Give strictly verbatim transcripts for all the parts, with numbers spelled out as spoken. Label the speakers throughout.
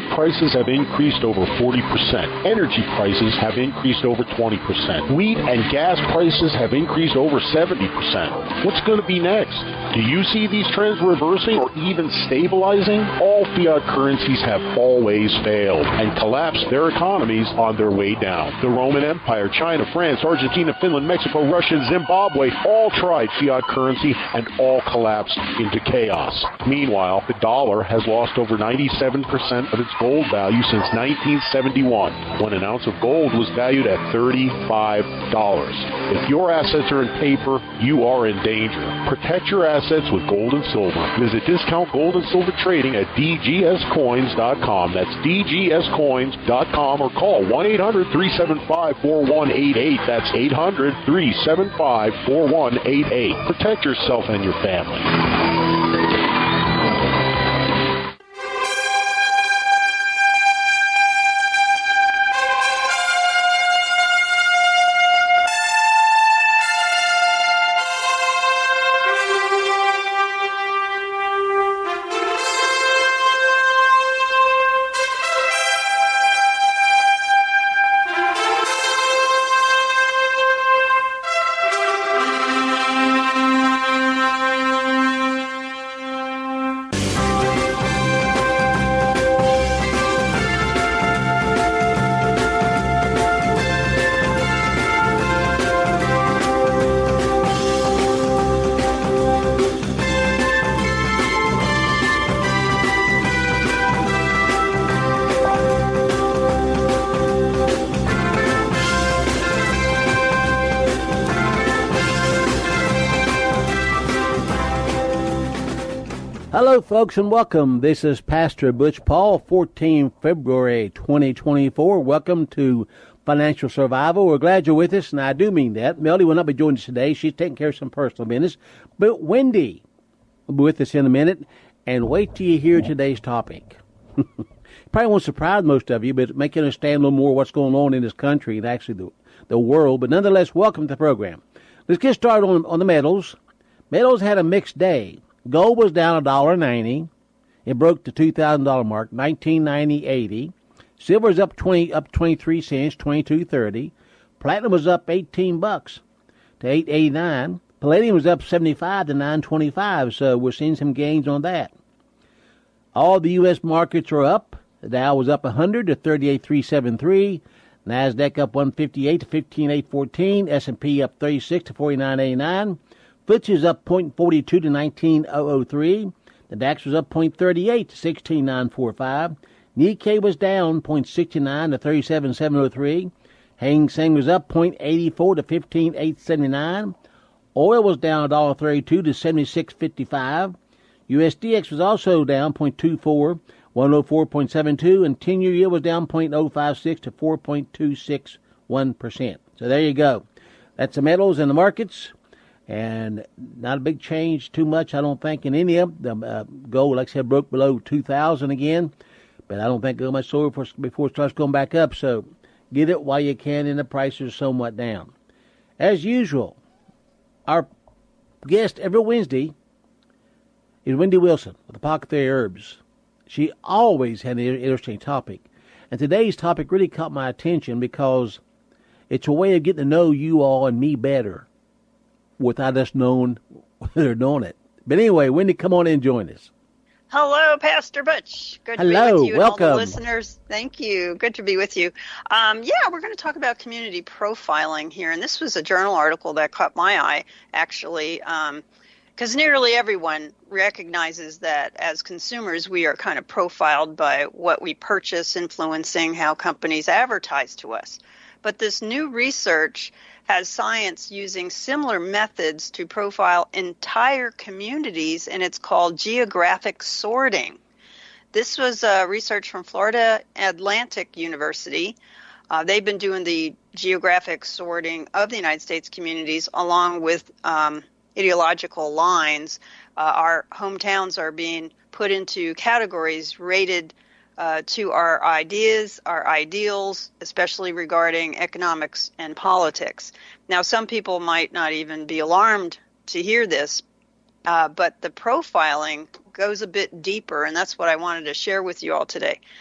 Speaker 1: prices have increased over forty percent. Energy prices have increased over twenty percent. Wheat and gas prices have increased over seventy percent. What's going to be next? Do you see these trends reversing or even stabilizing? All fiat currencies have always failed and collapsed their economies on their way down. The Roman Empire, China, France, Argentina, Finland, Mexico, Russia, and Zimbabwe all tried fiat currency and all collapsed into chaos. Meanwhile, the dollar has lost over ninety-seven percent of its gold value since nineteen seventy-one, when an ounce of gold was valued at thirty-five dollars. If your assets are in paper, you are in danger. Protect your assets with gold and silver. Visit Discount Gold and Silver Trading at d g s coins dot com. That's d g s coins dot com, or call one eight hundred, three seven five, four one eight eight. That's eight hundred, three seven five, four one eight eight. Protect yourself and your family.
Speaker 2: Hello, folks, and welcome. This is Pastor Butch Paul, the fourteenth of February, twenty twenty-four. Welcome to Financial Survival. We're glad you're with us, and I do mean that. Melody will not be joining us today. She's taking care of some personal business. But Wendy will be with us in a minute, and wait till you hear today's topic. Probably won't surprise most of you, but make you understand a little more what's going on in this country and actually the, the world. But nonetheless, welcome to the program. Let's get started on, on the metals. Metals had a mixed day. Gold was down one dollar ninety. It broke the two thousand dollars mark, nineteen ninety eighty. Silver was up twenty, up twenty-three cents, twenty-two thirty. Platinum was up eighteen bucks to eight eighty-nine. Palladium was up seventy-five to nine twenty-five. So we're seeing some gains on that. All the U S markets are up. The Dow was up one hundred to thirty-eight three seventy-three. Nasdaq up one fifty-eight to fifteen eight fourteen. S and P up thirty-six to forty-nine eighty-nine. F T S E is up zero point four two to nineteen thousand three. The DAX was up zero point three eight to sixteen thousand nine hundred forty-five. Nikkei was down zero point six nine to thirty-seven thousand seven hundred three. Hang Seng was up zero point eight four to fifteen thousand eight hundred seventy-nine. Oil was down one dollar thirty-two to seventy-six fifty-five. U S D X was also down zero point two four, one oh four point seven two, and ten-year yield was down zero point oh five six to four point two six one percent. So there you go. That's the metals and the markets. And not a big change too much, I don't think, in any of them. Uh, gold, like I said, broke below two thousand again. But I don't think it'll go much slower before, before it starts going back up. So get it while you can, and the prices are somewhat down. As usual, our guest every Wednesday is Wendy Wilson with Apothecary Herbs. She always had an interesting topic. And today's topic really caught my attention because it's a way of getting to know you all and me better without us knowing they're doing it. But anyway, Wendy, come on in and join us.
Speaker 3: Hello, Pastor Butch. Good to
Speaker 2: Hello,
Speaker 3: be with you
Speaker 2: welcome.
Speaker 3: And all the listeners. Thank you. Good to be with you. Um, yeah, we're going to talk about community profiling here. And this was a journal article that caught my eye, actually, because um, nearly everyone recognizes that as consumers, we are kind of profiled by what we purchase, influencing how companies advertise to us. But this new research has science using similar methods to profile entire communities, and it's called geographic sorting. This was uh, research from Florida Atlantic University. Uh, they've been doing the geographic sorting of the United States communities along with um, ideological lines. Uh, our hometowns are being put into categories rated Uh, to our ideas, our ideals, especially regarding economics and politics. Now, some people might not even be alarmed to hear this, uh, but the profiling goes a bit deeper, and that's what I wanted to share with you all today.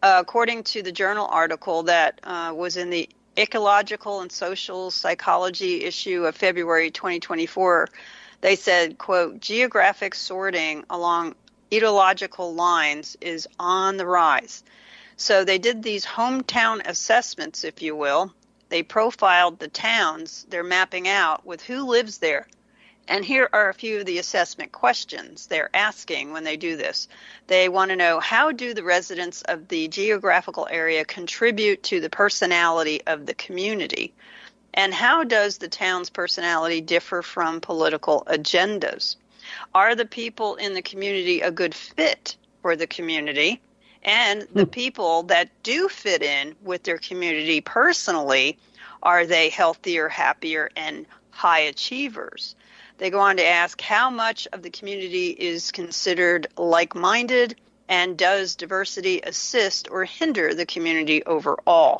Speaker 3: uh, according to the journal article that uh, was in the Ecological and Social Psychology issue of February twenty twenty-four, they said, quote, geographic sorting along ecological lines is on the rise. So they did these hometown assessments, if you will. They profiled the towns they're mapping out with who lives there. And here are a few of the assessment questions they're asking when they do this. They want to know, how do the residents of the geographical area contribute to the personality of the community? And how does the town's personality differ from political agendas? Are the people in the community a good fit for the community? And the people that do fit in with their community personally, are they healthier, happier, and high achievers? They go on to ask how much of the community is considered like-minded, and does diversity assist or hinder the community overall?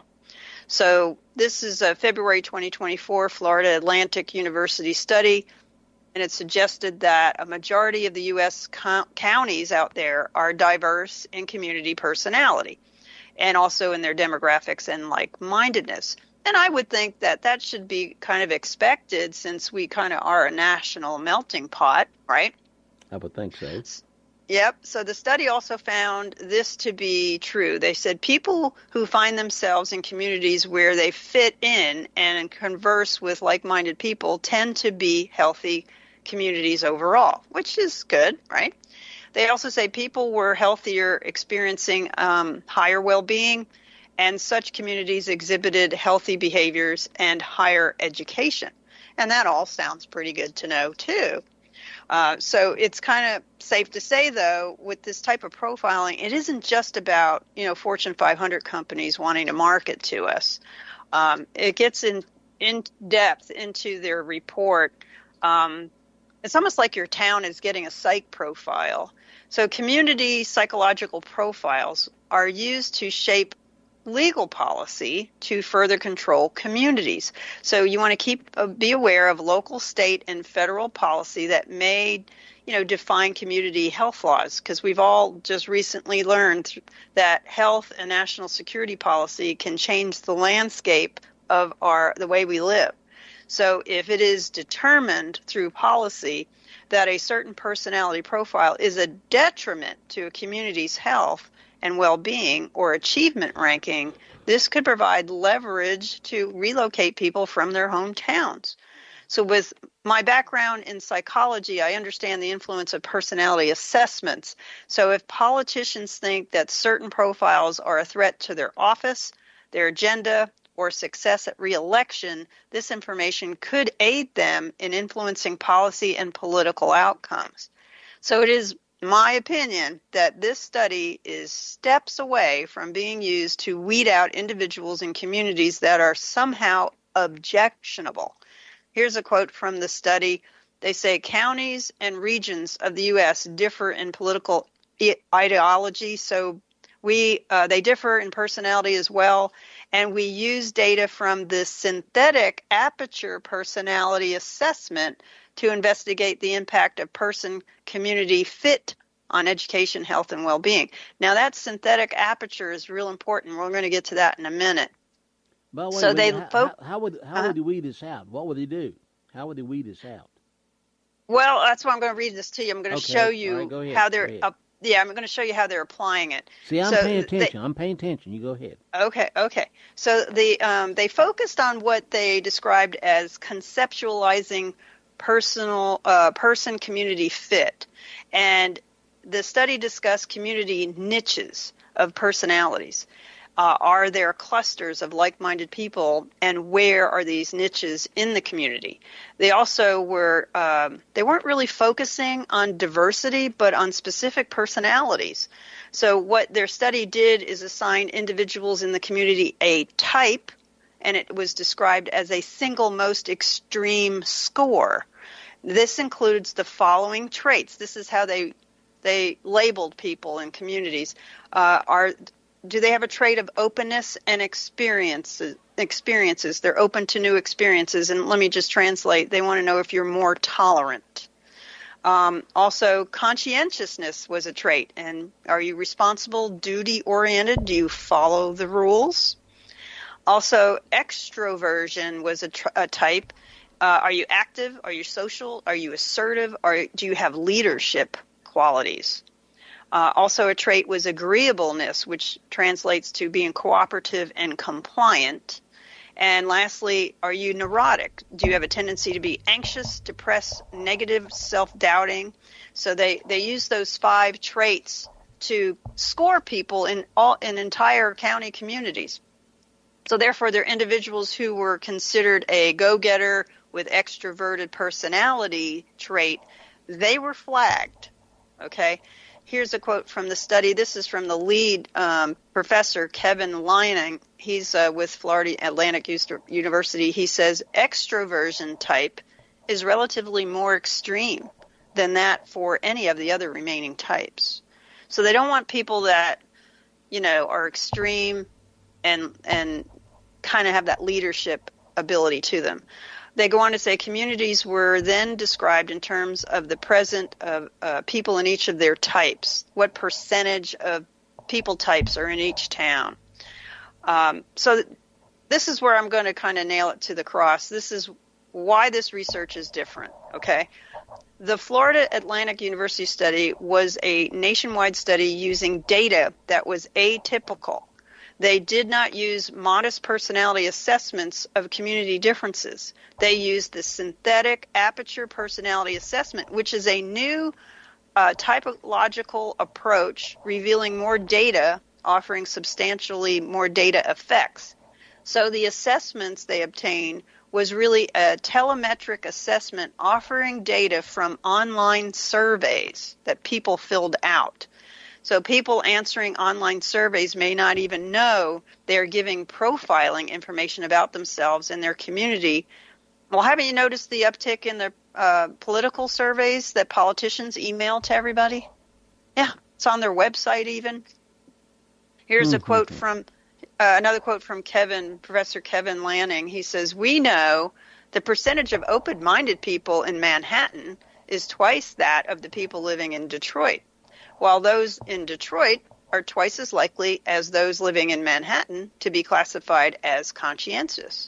Speaker 3: So this is a February twenty twenty-four Florida Atlantic University study, and it suggested that a majority of the U S co- counties out there are diverse in community personality and also in their demographics and like-mindedness. And I would think that that should be kind of expected, since we kind of are a national melting pot, right?
Speaker 2: I would think so.
Speaker 3: Yep. So the study also found this to be true. They said people who find themselves in communities where they fit in and converse with like-minded people tend to be healthy communities overall, which is good, right? They also say people were healthier, experiencing um, higher well-being, and such communities exhibited healthy behaviors and higher education. And that all sounds pretty good to know, too. Uh, so it's kind of safe to say, though, with this type of profiling, it isn't just about, you know, Fortune five hundred companies wanting to market to us. Um, it gets in, in depth into their report. Um, it's almost like your town is getting a psych profile. So community psychological profiles are used to shape legal policy to further control communities. So you want to keep uh, be aware of local, state, and federal policy that may, you know, define community health laws, because we've all just recently learned th- that health and national security policy can change the landscape of our the way we live. So if it is determined through policy that a certain personality profile is a detriment to a community's health and well-being or achievement ranking, this could provide leverage to relocate people from their hometowns. So with my background in psychology, I understand the influence of personality assessments. So if politicians think that certain profiles are a threat to their office, their agenda, or success at re-election, this information could aid them in influencing policy and political outcomes. So it is my opinion that this study is steps away from being used to weed out individuals in communities that are somehow objectionable. Here's a quote from the study. They say counties and regions of the U S differ in political ideology, so we uh, they differ in personality as well, and we use data from the synthetic aperture personality assessment to investigate the impact of person-community fit on education, health, and well-being. Now, that synthetic aperture is real important. We're going to get to that in a minute.
Speaker 2: But wait,
Speaker 3: so
Speaker 2: wait,
Speaker 3: they
Speaker 2: how,
Speaker 3: fo-
Speaker 2: how, how would how
Speaker 3: uh-huh.
Speaker 2: would they weed this out? What would they do? How would they weed this out?
Speaker 3: Well, that's why I'm going to read this to you. I'm going to
Speaker 2: Okay.
Speaker 3: show you
Speaker 2: right, go ahead.
Speaker 3: how they're.
Speaker 2: Go ahead.
Speaker 3: Uh, yeah, I'm going to show you how they're applying it.
Speaker 2: See, I'm
Speaker 3: so
Speaker 2: paying attention.
Speaker 3: They,
Speaker 2: I'm paying attention. You go ahead.
Speaker 3: Okay, okay. So the um, they focused on what they described as conceptualizing personal uh, person community fit, and the study discussed community niches of personalities. Uh, are there clusters of like-minded people, and where are these niches in the community? They also were um, they weren't really focusing on diversity, but on specific personalities. So what their study did is assign individuals in the community a type, and it was described as a single most extreme score. This includes the following traits. This is how they they labeled people in communities. Uh, are Do they have a trait of openness and experiences? Experiences. They're open to new experiences. And let me just translate. They want to know if you're more tolerant. Um, also, conscientiousness was a trait. And are you responsible, duty-oriented? Do you follow the rules? Also, extroversion was a, tr- a type. Uh, are you active? Are you social? Are you assertive? Or do you have leadership qualities? Uh, also, a trait was agreeableness, which translates to being cooperative and compliant. And lastly, are you neurotic? Do you have a tendency to be anxious, depressed, negative, self-doubting? So they, they use those five traits to score people in all in entire county communities. So therefore, they're individuals who were considered a go-getter with extroverted personality trait. They were flagged, okay? Here's a quote from the study. This is from the lead um, professor, Kevin Lining. He's uh, with Florida Atlantic University. He says extroversion type is relatively more extreme than that for any of the other remaining types. So they don't want people that, you know, are extreme and and kind of have that leadership ability to them. They go on to say communities were then described in terms of the present of uh, people in each of their types. What percentage of people types are in each town? Um, so th- this is where I'm going to kind of nail it to the cross. This is why this research is different, okay? The Florida Atlantic University study was a nationwide study using data that was atypical. They did not use modest personality assessments of community differences. They used the synthetic aperture personality assessment, which is a new uh, typological approach revealing more data, offering substantially more data effects. So the assessments they obtained was really a telemetric assessment offering data from online surveys that people filled out. So people answering online surveys may not even know they're giving profiling information about themselves and their community. Well, haven't you noticed the uptick in the uh, political surveys that politicians email to everybody? Yeah, it's on their website even. Here's mm-hmm. a quote from, uh, another quote from Kevin, Professor Kevin Lanning. He says, we know the percentage of open-minded people in Manhattan is twice that of the people living in Detroit, while those in Detroit are twice as likely as those living in Manhattan to be classified as conscientious.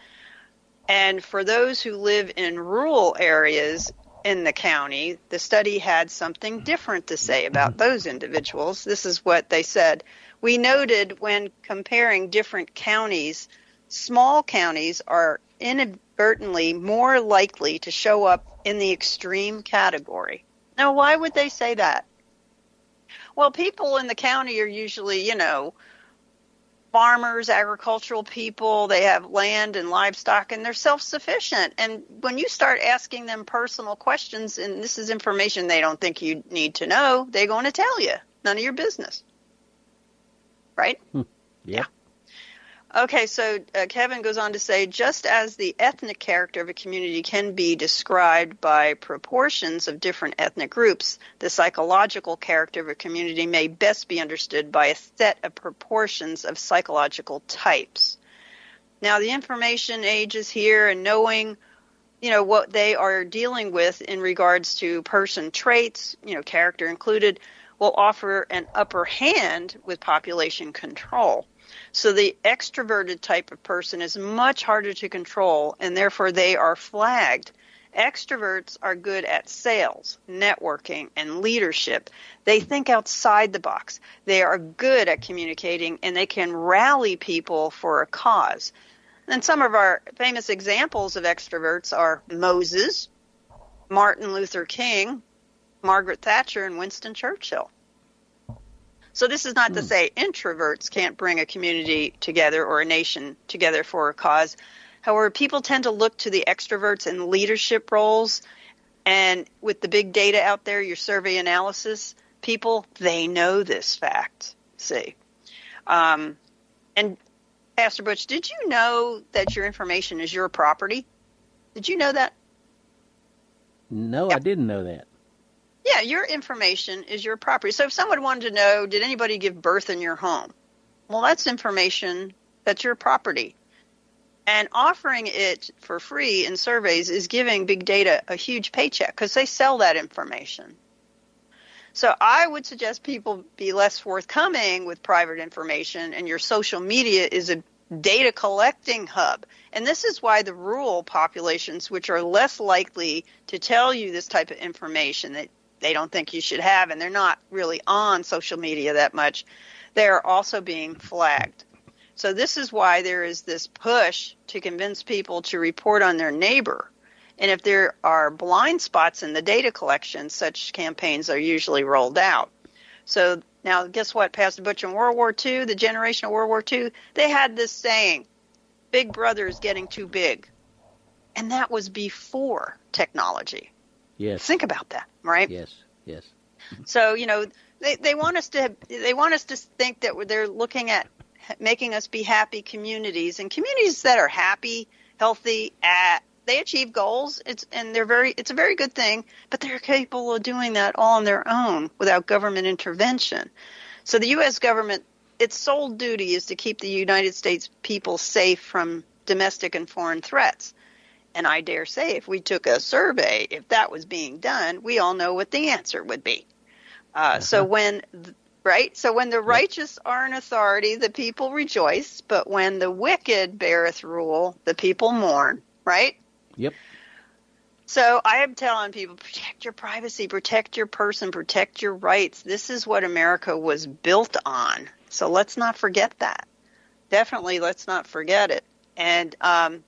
Speaker 3: And for those who live in rural areas in the county, the study had something different to say about those individuals. This is what they said. We noted when comparing different counties, small counties are inadvertently more likely to show up in the extreme category. Now, why would they say that? Well, people in the county are usually, you know, farmers, agricultural people. They have land and livestock, and they're self-sufficient. And when you start asking them personal questions, and this is information they don't think you need to know, they're going to tell you. None of your business. Right?
Speaker 2: Hmm. Yeah.
Speaker 3: yeah. Okay, so uh, Kevin goes on to say, just as the ethnic character of a community can be described by proportions of different ethnic groups, the psychological character of a community may best be understood by a set of proportions of psychological types. Now, the information age is here, and knowing, you know, what they are dealing with in regards to person traits, you know, character included, will offer an upper hand with population control. So the extroverted type of person is much harder to control, and therefore they are flagged. Extroverts are good at sales, networking, and leadership. They think outside the box. They are good at communicating, and they can rally people for a cause. And some of our famous examples of extroverts are Moses, Martin Luther King, Margaret Thatcher, and Winston Churchill. So this is not to say introverts can't bring a community together or a nation together for a cause. However, people tend to look to the extroverts in leadership roles. And with the big data out there, your survey analysis, people, they know this fact. See. Um, and Pastor Butch, did you know that your information is your property? Did you know that?
Speaker 2: No, yeah. I didn't know that.
Speaker 3: Yeah, your information is your property. So if someone wanted to know, did anybody give birth in your home? Well, that's information that's your property. And offering it for free in surveys is giving big data a huge paycheck because they sell that information. So I would suggest people be less forthcoming with private information, and your social media is a data collecting hub. And this is why the rural populations, which are less likely to tell you this type of information that they don't think you should have, and they're not really on social media that much, they're also being flagged. So this is why there is this push to convince people to report on their neighbor. And if there are blind spots in the data collection, such campaigns are usually rolled out. So now, guess what, Pastor Butch, in World War Two, the generation of World War Two, they had this saying, Big Brother is getting too big. And that was before technology.
Speaker 2: Yes.
Speaker 3: Think about that, right?
Speaker 2: Yes, yes.
Speaker 3: So, you know, they, they want us to they want us to think that they're looking at making us be happy communities, and communities that are happy, healthy, at they achieve goals. It's and they're very it's a very good thing, but they're capable of doing that all on their own without government intervention. So the U S government, its sole duty is to keep the United States people safe from domestic and foreign threats. And I dare say if we took a survey, if that was being done, we all know what the answer would be. Uh, uh-huh. So when Right? So when the righteous are in authority, the people rejoice, but when the wicked beareth rule, the people mourn, right?
Speaker 2: Yep.
Speaker 3: So I am telling people, protect your privacy, protect your person, protect your rights. This is what America was built on. So let's not forget that. Definitely let's not forget it. And um,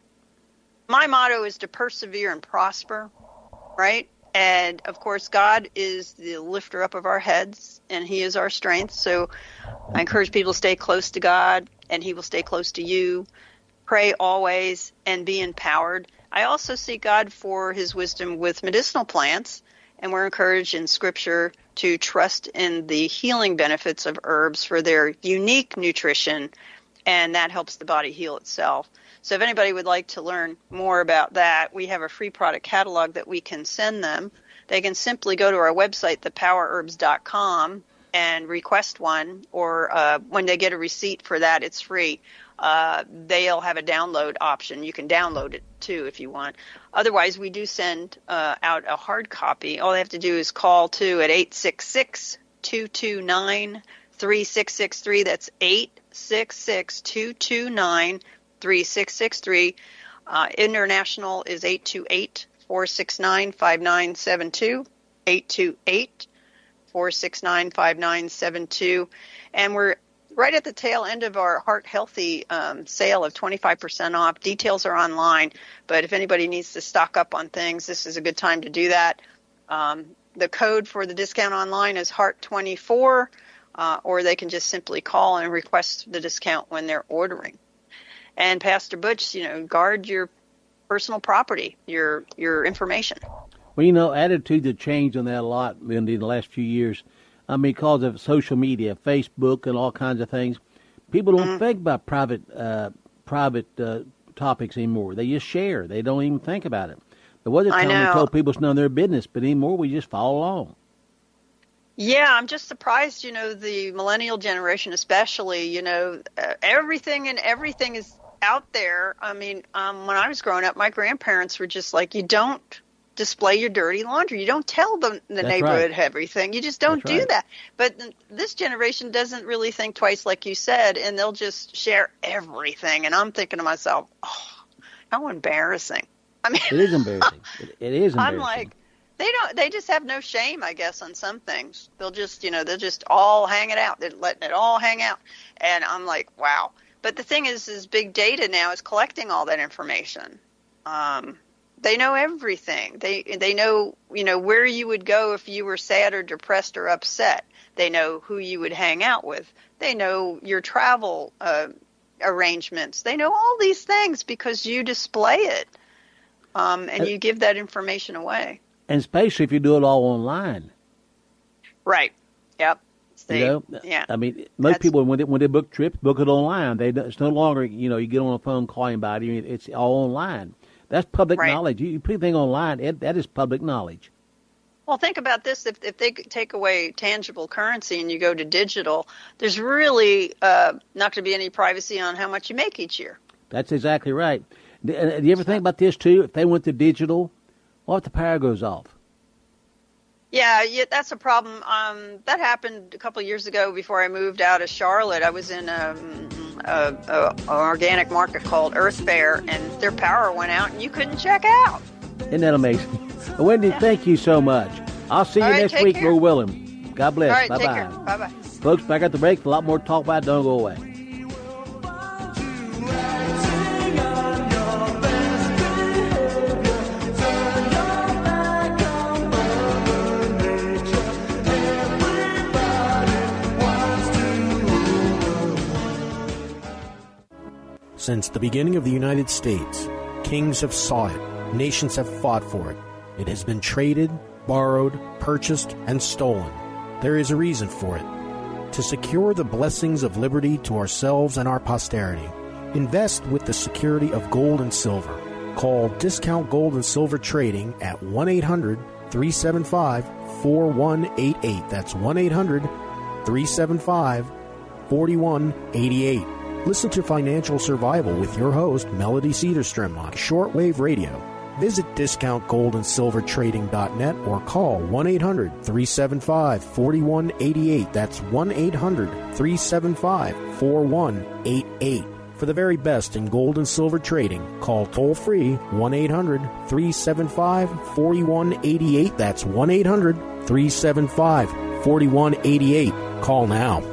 Speaker 3: my motto is to persevere and prosper, right? And, of course, God is the lifter up of our heads, and he is our strength. So I encourage people to stay close to God, and he will stay close to you. Pray always and be empowered. I also seek God for his wisdom with medicinal plants, and we're encouraged in Scripture to trust in the healing benefits of herbs for their unique nutrition, and that helps the body heal itself. So if anybody would like to learn more about that, we have a free product catalog that we can send them. They can simply go to our website, the power herbs dot com, and request one, or uh, when they get a receipt for that, it's free. Uh, they'll have a download option. You can download it, too, if you want. Otherwise, we do send uh, out a hard copy. All they have to do is call, too, at eight six six, two two nine, three six six three. That's eight six six, two two nine, three six six three. Uh, international is eight two eight, four six nine, five nine seven two, eight two eight, four six nine, five nine seven two. And we're right at the tail end of our Heart Healthy um, sale of twenty-five percent off. Details are online, but if anybody needs to stock up on things, this is a good time to do that. Um, the code for the discount online is heart twenty-four, uh, or they can just simply call and request the discount when they're ordering. And Pastor Butch, you know, guard your personal property, your your information.
Speaker 2: Well, you know, attitudes have changed on that a lot in the last few years. I mean, because of social media, Facebook, and all kinds of things. People don't mm-hmm. think about private uh, private uh, topics anymore. They just share. They don't even think about it. There was a time we told people it's none of their business, but anymore we just follow along.
Speaker 3: Yeah, I'm just surprised, you know, the millennial generation especially, you know, uh, everything and everything is out there. I mean, um, when I was growing up, my grandparents were just like, you don't display your dirty laundry. You don't tell the, the
Speaker 2: That's
Speaker 3: neighborhood
Speaker 2: right.
Speaker 3: everything. You just don't
Speaker 2: That's
Speaker 3: do
Speaker 2: right.
Speaker 3: that. But th- this generation doesn't really think twice, like you said, and they'll just share everything. And I'm thinking to myself, oh, how embarrassing. I mean,
Speaker 2: it is embarrassing. It, it is embarrassing.
Speaker 3: I'm like, they don't. They just have no shame, I guess, on some things. They'll just, you know, they'll just all hang it out. They're letting it all hang out. And I'm like, wow. But the thing is, is big data now is collecting all that information. Um, they know everything. They they know, you know, where you would go if you were sad or depressed or upset. They know who you would hang out with. They know your travel uh, arrangements. They know all these things because you display it, um, and you give that information away. And
Speaker 2: especially if you do it all online.
Speaker 3: Right. Yep.
Speaker 2: See, you know,
Speaker 3: yeah.
Speaker 2: I mean, most That's, people when they when they book trips, book it online. They it's no longer, you know, you get on a phone calling anybody. It's all online. That's public
Speaker 3: right.
Speaker 2: knowledge. You, you put anything online, it, that is public knowledge.
Speaker 3: Well, think about this. If if they take away tangible currency and you go to digital, there's really uh, not going to be any privacy on how much you make each year.
Speaker 2: That's exactly right. Do you ever think about this, too? If they went to digital, what if the power goes off?
Speaker 3: Yeah, yeah, that's a problem. Um, that happened a couple of years ago before I moved out of Charlotte. I was in um, a, a, an organic market called Earth Fair, and their power went out, and you couldn't check out.
Speaker 2: Isn't that amazing? Well, Wendy, yeah. Thank you so much. I'll see you
Speaker 3: right,
Speaker 2: next week,
Speaker 3: care.
Speaker 2: Lord willing. God bless.
Speaker 3: All right,
Speaker 2: Bye-bye.
Speaker 3: take care. Bye-bye.
Speaker 2: Folks, back at the break. A lot more to talk about. Don't go away.
Speaker 4: Since the beginning of the United States, kings have sought it, nations have fought for it. It has been traded, borrowed, purchased, and stolen. There is a reason for it. To secure the blessings of liberty to ourselves and our posterity, invest with the security of gold and silver. Call Discount Gold and Silver Trading at one eight hundred, three seven five, four one eight eight. That's one eight hundred, three seven five, four one eight eight. Listen to Financial Survival with your host, Melody Cedarstrom, on shortwave radio. Visit discount gold and silver trading dot net or call one eight hundred, three seven five, four one eight eight. That's one eight hundred, three seven five, four one eight eight. For the very best in gold and silver trading, call toll-free one eight hundred, three seven five, four one eight eight. That's one eight hundred, three seven five, four one eight eight. Call now.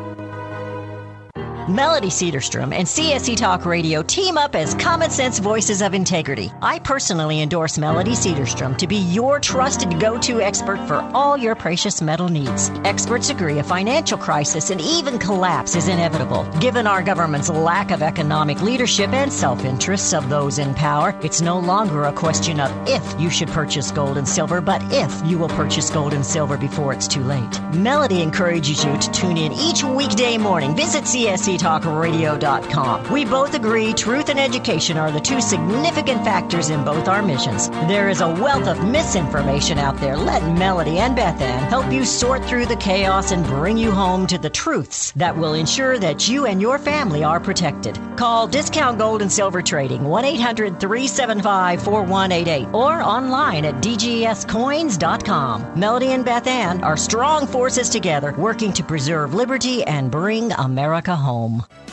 Speaker 5: Melody Cedarstrom and C S E Talk Radio team up as common sense voices of integrity. I personally endorse Melody Cedarstrom to be your trusted go-to expert for all your precious metal needs. Experts agree a financial crisis and even collapse is inevitable. Given our government's lack of economic leadership and self-interests of those in power, it's no longer a question of if you should purchase gold and silver, but if you will purchase gold and silver before it's too late. Melody encourages you to tune in each weekday morning. Visit C S E talk radio dot com. We both agree truth and education are the two significant factors in both our missions. There is a wealth of misinformation out there. Let Melody and Beth Ann help you sort through the chaos and bring you home to the truths that will ensure that you and your family are protected. Call Discount Gold and Silver Trading one eight hundred, three seven five, four one eight eight or online at d g s coins dot com. Melody and Beth Ann are strong forces together working to preserve liberty and bring America home.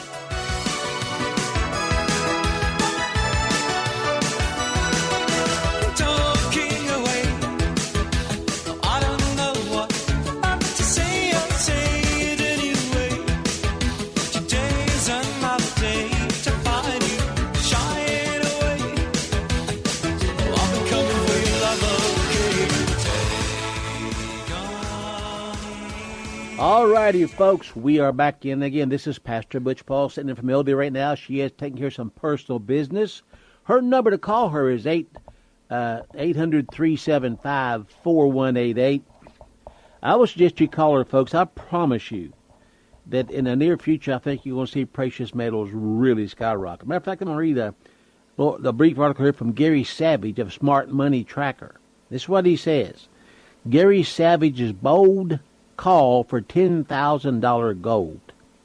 Speaker 2: All righty, folks, we are back in again. This is Pastor Butch Paul sitting in for Melody right now. She is taking care of some personal business. Her number to call her is eight hundred, three seven five, four one eight eight. I would suggest you call her, folks. I promise you that in the near future, I think you're going to see precious metals really skyrocket. Matter of fact, I'm going to read a, a brief article here from Gary Savage of Smart Money Tracker. This is what he says. Gary Savage's bold call for ten thousand dollars gold.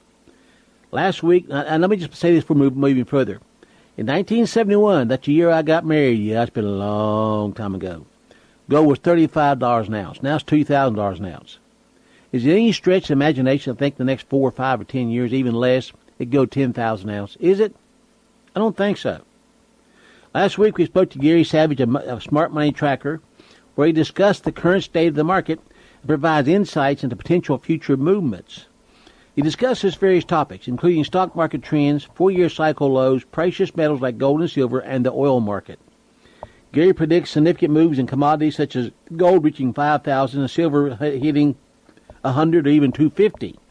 Speaker 2: Last week, and let me just say this before moving further. In nineteen seventy-one, that's the year I got married. Yeah, that's been a long time ago. Gold was thirty-five dollars an ounce. Now it's two thousand dollars an ounce. Is it any stretch of imagination to think the next four or five or ten years, even less, it go ten thousand an ounce? Is it? I don't think so. Last week, we spoke to Gary Savage of Smart Money Tracker, where he discussed the current state of the market provides insights into potential future movements. He discusses various topics, including stock market trends, four-year cycle lows, precious metals like gold and silver, and the oil market. Gary predicts significant moves in commodities such as gold reaching five thousand dollars and silver hitting one hundred dollars or even two hundred fifty dollars.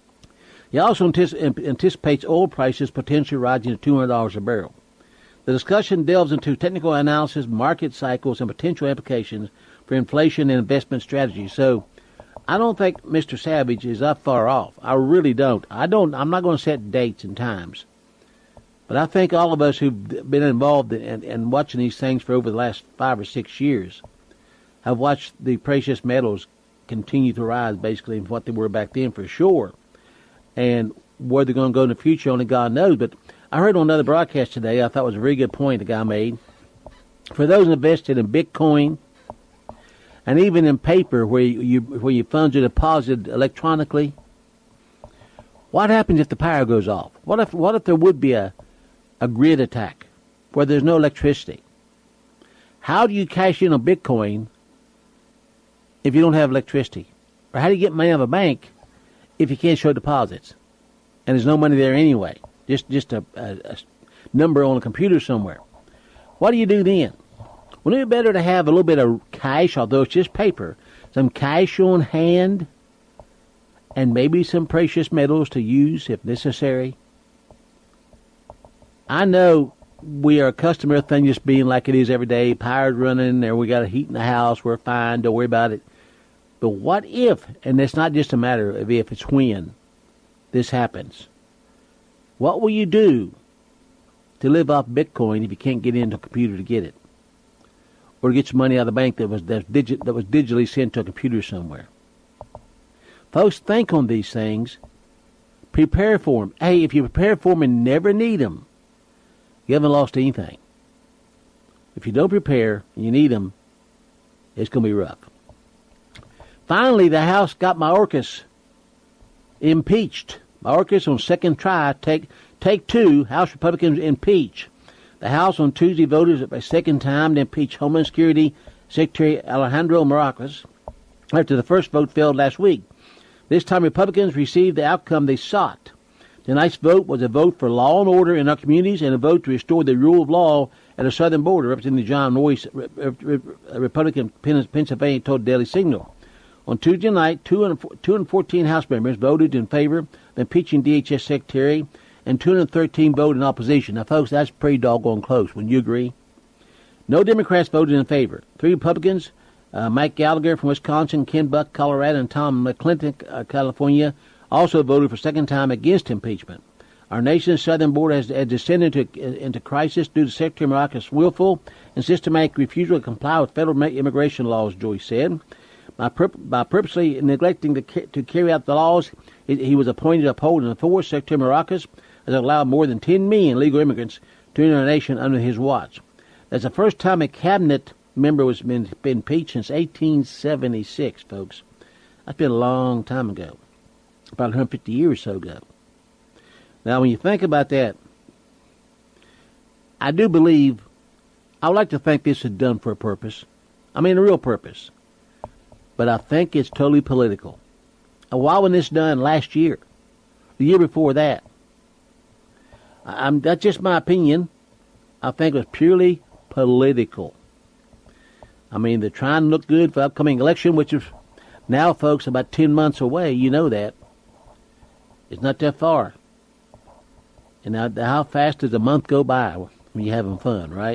Speaker 2: He also anticipates oil prices potentially rising to two hundred dollars a barrel. The discussion delves into technical analysis, market cycles, and potential implications for inflation and investment strategies. So I don't think Mister Savage is that far off. I really don't. I don't. I'm not going to set dates and times. But I think all of us who've been involved in, in watching these things for over the last five or six years have watched the precious metals continue to rise basically from what they were back then for sure. And where they're going to go in the future, only God knows. But I heard on another broadcast today, I thought it was a very good point the guy made. For those invested in Bitcoin and even in paper where you, you where your funds are deposited electronically, what happens if the power goes off? What if what if there would be a, a grid attack where there's no electricity? How do you cash in on Bitcoin if you don't have electricity? Or how do you get money out of a bank if you can't show deposits? And there's no money there anyway. Just just a, a, a number on a computer somewhere. What do you do then? Wouldn't it be better to have a little bit of cash, although it's just paper, some cash on hand, and maybe some precious metals to use if necessary? I know we are accustomed to everything just being like it is every day. Power's running, or we got a heat in the house, we're fine, don't worry about it. But what if, and it's not just a matter of if, it's when this happens. What will you do to live off Bitcoin if you can't get into a computer to get it? Or to get your money out of the bank that was, that was, digit, that was digitally sent to a computer somewhere? Folks, think on these things. Prepare for them. Hey, if you prepare for them and never need them, you haven't lost anything. If you don't prepare and you need them, it's going to be rough. Finally, the House got Mayorkas impeached. Mayorkas on second try, take take two, House Republicans impeach. The House on Tuesday voted a second time to impeach Homeland Security Secretary Alejandro Mayorkas after the first vote failed last week. This time Republicans received the outcome they sought. Tonight's vote was a vote for law and order in our communities and a vote to restore the rule of law at the southern border, Representative John Noyes, Republican Pennsylvania, told Daily Signal. On Tuesday night, two hundred fourteen House members voted in favor of impeaching D H S Secretary, and two hundred thirteen voted in opposition. Now, folks, that's pretty doggone close. Wouldn't you agree? No Democrats voted in favor. Three Republicans, uh, Mike Gallagher from Wisconsin, Ken Buck, Colorado, and Tom McClintock, uh, California, also voted for a second time against impeachment. Our nation's southern border has, has descended into, into crisis due to Secretary Mayorkas' willful and systematic refusal to comply with federal immigration laws, Joyce said. By, pur- by purposely neglecting to, ca- to carry out the laws he, he was appointed to uphold and enforce, Secretary Mayorkas has allowed more than ten million legal immigrants to enter our nation under his watch. That's the first time a cabinet member was been, been impeached since eighteen seventy-six, folks. That's been a long time ago, about one hundred fifty years or so ago. Now, when you think about that, I do believe, I would like to think this is done for a purpose. I mean, a real purpose. But I think it's totally political. And why wasn't this done last year? The year before that? I'm, that's just my opinion. I think it was purely political. I mean, they're trying to look good for the upcoming election, which is now, folks, about ten months away. You know that. It's not that far. And now, how fast does a month go by when you're having fun, right?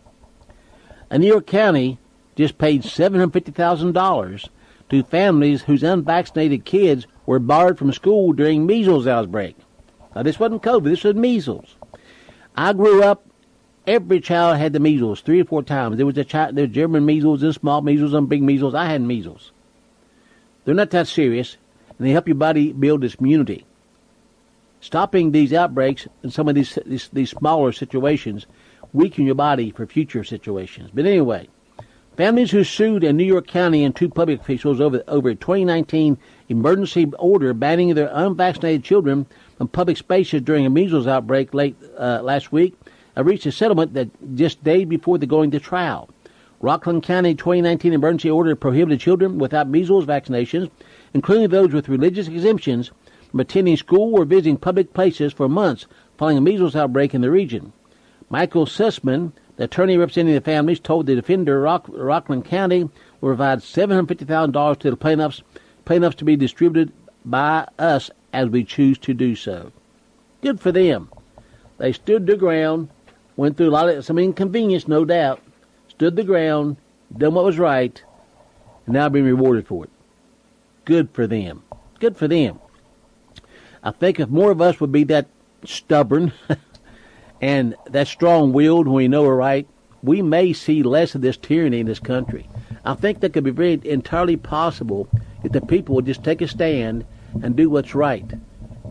Speaker 2: And New York County just paid seven hundred fifty thousand dollars to families whose unvaccinated kids were barred from school during measles outbreak. Now, this wasn't COVID. This was measles. I grew up, every child had the measles three or four times. There was a child, there was German measles, and small measles, and big measles. I had measles. They're not that serious, and they help your body build this immunity. Stopping these outbreaks and some of these, these these smaller situations weaken your body for future situations. But anyway, families who sued in New York County and two public officials over over a twenty nineteen emergency order banning their unvaccinated children from public spaces during a measles outbreak late uh, last week have reached a settlement that just days before they're going to trial. Rockland County twenty nineteen emergency order prohibited children without measles vaccinations, including those with religious exemptions, from attending school or visiting public places for months following a measles outbreak in the region. Michael Sussman, the attorney representing the families, told the defender Rock, Rockland County will provide seven hundred fifty thousand dollars to the plaintiffs, plaintiffs to be distributed by us as we choose to do so. Good for them. They stood their ground, went through a lot of some inconvenience, no doubt, stood the ground, done what was right, and now being rewarded for it. Good for them. Good for them. I think if more of us would be that stubborn and that strong-willed when we know we're right, we may see less of this tyranny in this country. I think that could be very entirely possible if the people would just take a stand and do what's right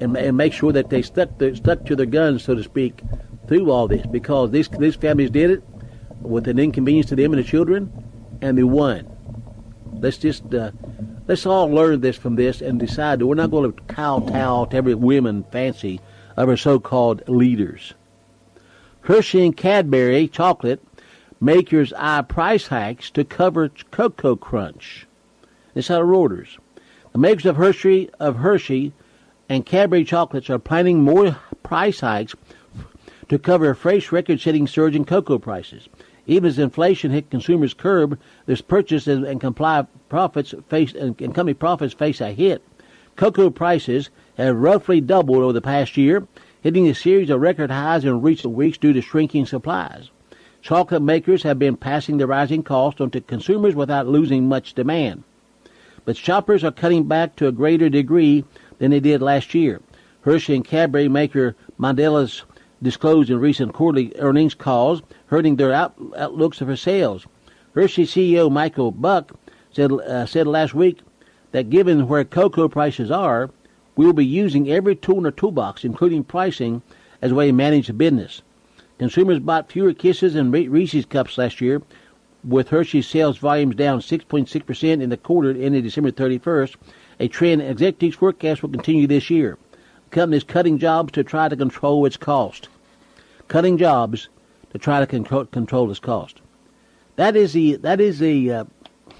Speaker 2: and, and make sure that they stuck their, stuck to their guns, so to speak, through all this, because these these families did it with an inconvenience to them and the children, and they won. Let's just uh, let's all learn this from this and decide that we're not going to kowtow to every women fancy of our so-called leaders. Hershey and Cadbury chocolate makers eye price hikes to cover Cocoa Crunch. It's out of Reuters. The makers of Hershey of Hershey and Cadbury chocolates are planning more price hikes to cover a fresh record-setting surge in cocoa prices. Even as inflation hit consumers' curb, their purchases and comply profits face and company profits face a hit. Cocoa prices have roughly doubled over the past year, hitting a series of record highs in recent weeks due to shrinking supplies. Chocolate makers have been passing the rising cost on to consumers without losing much demand. But shoppers are cutting back to a greater degree than they did last year. Hershey and Cadbury maker Mondelez disclosed in recent quarterly earnings calls, hurting their out, outlooks for sales. Hershey C E O Michael Buck said uh, said last week that given where cocoa prices are, we will be using every tool in our toolbox, including pricing, as a way to manage the business. Consumers bought fewer Kisses and Reese's Cups last year, with Hershey's sales volumes down six point six percent in the quarter ending December thirty-first, a trend executives forecast will continue this year. The company is cutting jobs to try to control its cost. Cutting jobs to try to control, control its cost. That is the that is the uh,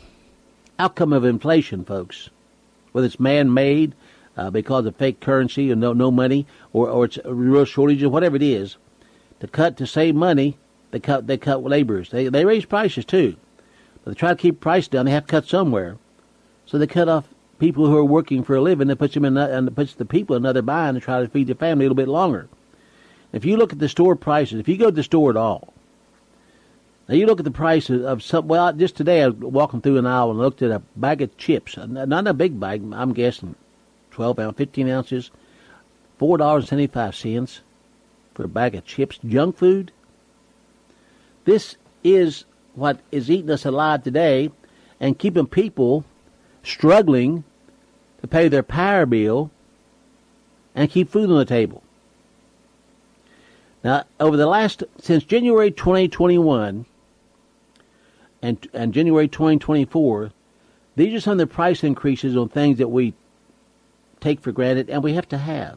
Speaker 2: outcome of inflation, folks. Whether it's man-made uh, because of fake currency or no no money, or, or it's a real shortage or whatever it is, to cut to save money. They cut. They cut laborers. They they raise prices too, but they try to keep price down. They have to cut somewhere, so they cut off people who are working for a living. That puts them in, and puts the people in another bind to try to feed their family a little bit longer. If you look at the store prices, if you go to the store at all, now you look at the prices of some. Well, just today I was walking through an aisle and looked at a bag of chips. Not a big bag. I'm guessing twelve ounce, fifteen ounces, four dollars and seventy five cents for a bag of chips. Junk food. This is what is eating us alive today and keeping people struggling to pay their power bill and keep food on the table. Now, over the last, since January twenty twenty-one and, and January twenty twenty-four, these are some of the price increases on things that we take for granted and we have to have.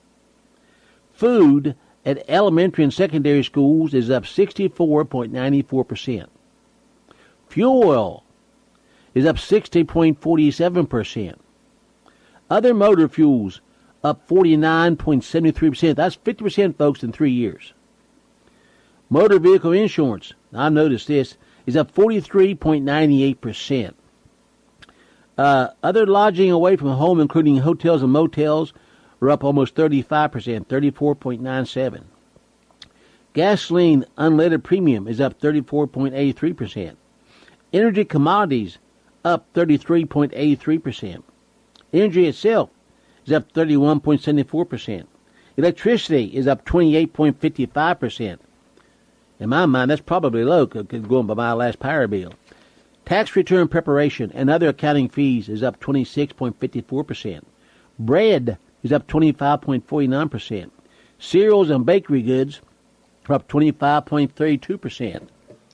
Speaker 2: Food at elementary and secondary schools is up sixty-four point nine four percent. Fuel oil is up sixty point four seven percent. Other motor fuels up forty-nine point seven three percent. That's fifty percent, folks, in three years. Motor vehicle insurance, I've noticed this, is up forty-three point nine eight percent. Uh, other lodging away from home, including hotels and motels, are up almost thirty-five percent, thirty-four point nine seven. Gasoline unleaded premium is up thirty-four point eight three percent. Energy commodities up thirty-three point eight three percent. Energy itself is up thirty-one point seven four percent. Electricity is up twenty-eight point five five percent. In my mind, that's probably low, going by my last power bill. Tax return preparation and other accounting fees is up twenty-six point five four percent. Bread is up twenty-five point four nine percent. Cereals and bakery goods are up twenty-five point three two percent.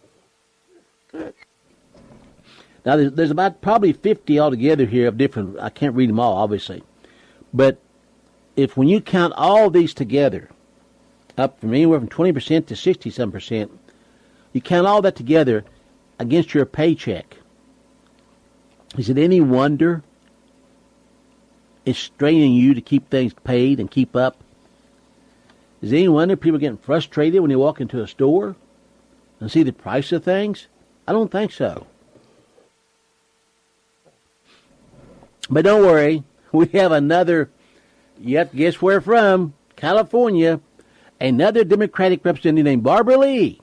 Speaker 2: Now, there's, there's about probably fifty altogether here of different, I can't read them all, obviously. But if when you count all these together, up from anywhere from twenty percent to sixty-some percent, you count all that together against your paycheck, is it any wonder it's straining you to keep things paid and keep up? Is it any wonder people are getting frustrated when they walk into a store and see the price of things? I don't think so. But don't worry, we have another, you have to guess where from, California, another Democratic representative named Barbara Lee.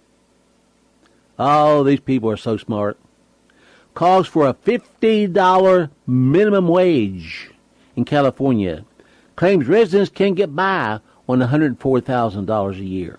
Speaker 2: Oh, these people are so smart. Calls for a fifty dollars minimum wage in California. Claims residents can get by on one hundred four thousand dollars a year.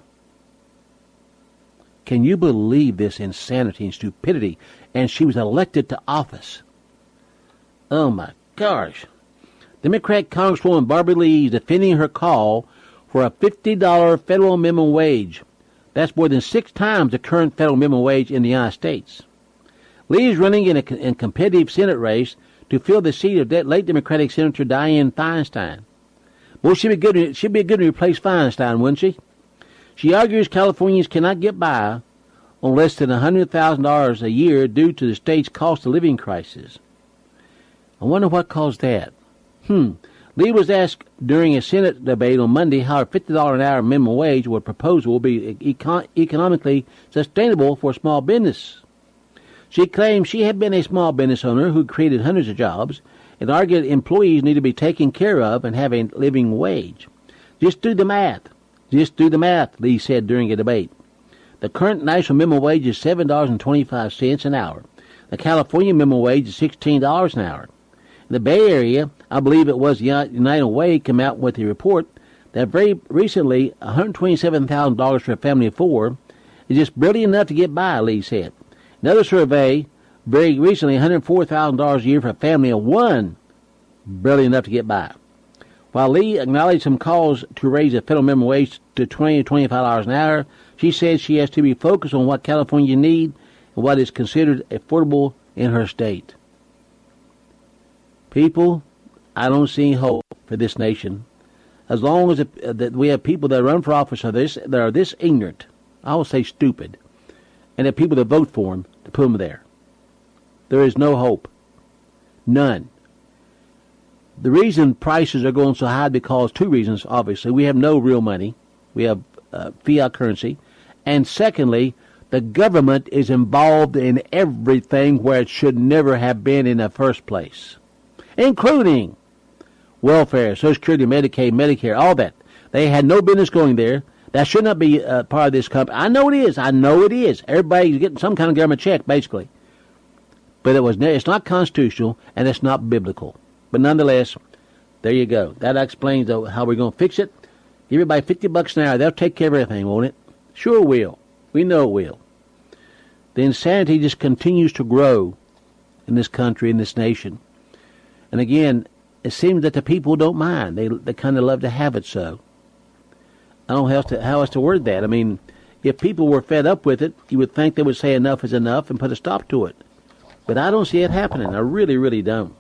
Speaker 2: Can you believe this insanity and stupidity? And she was elected to office. Oh my gosh. Democrat Congresswoman Barbara Lee is defending her call for a fifty dollars federal minimum wage. That's more than six times the current federal minimum wage in the United States. Lee is running in a, in a competitive Senate race to fill the seat of de- late Democratic Senator Dianne Feinstein. Well, she'd be good. She'd be good to replace Feinstein, wouldn't she? She argues Californians cannot get by on less than one hundred thousand dollars a year due to the state's cost of living crisis. I wonder what caused that. Hmm. Lee was asked during a Senate debate on Monday how a fifty dollars an hour minimum wage would proposal will be econ- economically sustainable for small business. She claimed she had been a small business owner who created hundreds of jobs and argued employees need to be taken care of and have a living wage. Just do the math. Just do the math, Lee said during a debate. The current national minimum wage is seven dollars and twenty-five cents an hour. The California minimum wage is sixteen dollars an hour. In the Bay Area, I believe it was United Way, came out with a report that very recently one hundred twenty-seven thousand dollars for a family of four is just barely enough to get by, Lee said. Another survey, very recently, one hundred four thousand dollars a year for a family of one, barely enough to get by. While Lee acknowledged some calls to raise the federal minimum wage to twenty to twenty-five dollars an hour, she said she has to be focused on what California needs and what is considered affordable in her state. People, I don't see hope for this nation. As long as it, uh, that we have people that run for office are this, that are this ignorant, I will say stupid, and the people that vote for them to put them there. There is no hope. None. The reason prices are going so high is because two reasons, obviously. We have no real money. We have uh, fiat currency. And secondly, the government is involved in everything where it should never have been in the first place, including welfare, Social Security, Medicaid, Medicare, all that. They had no business going there. That should not be uh, part of this company. I know it is. I know it is. Everybody's getting some kind of government check, basically. But it was. It's not constitutional, and it's not biblical. But nonetheless, there you go. That explains how we're going to fix it. Give everybody fifty bucks an hour. They'll take care of everything, won't it? Sure will. We know it will. The insanity just continues to grow in this country, in this nation. And again, it seems that the people don't mind. They they kind of love to have it so. I don't know how else to, how else to word that. I mean, if people were fed up with it, you would think they would say enough is enough and put a stop to it. But I don't see it happening. I really, really don't.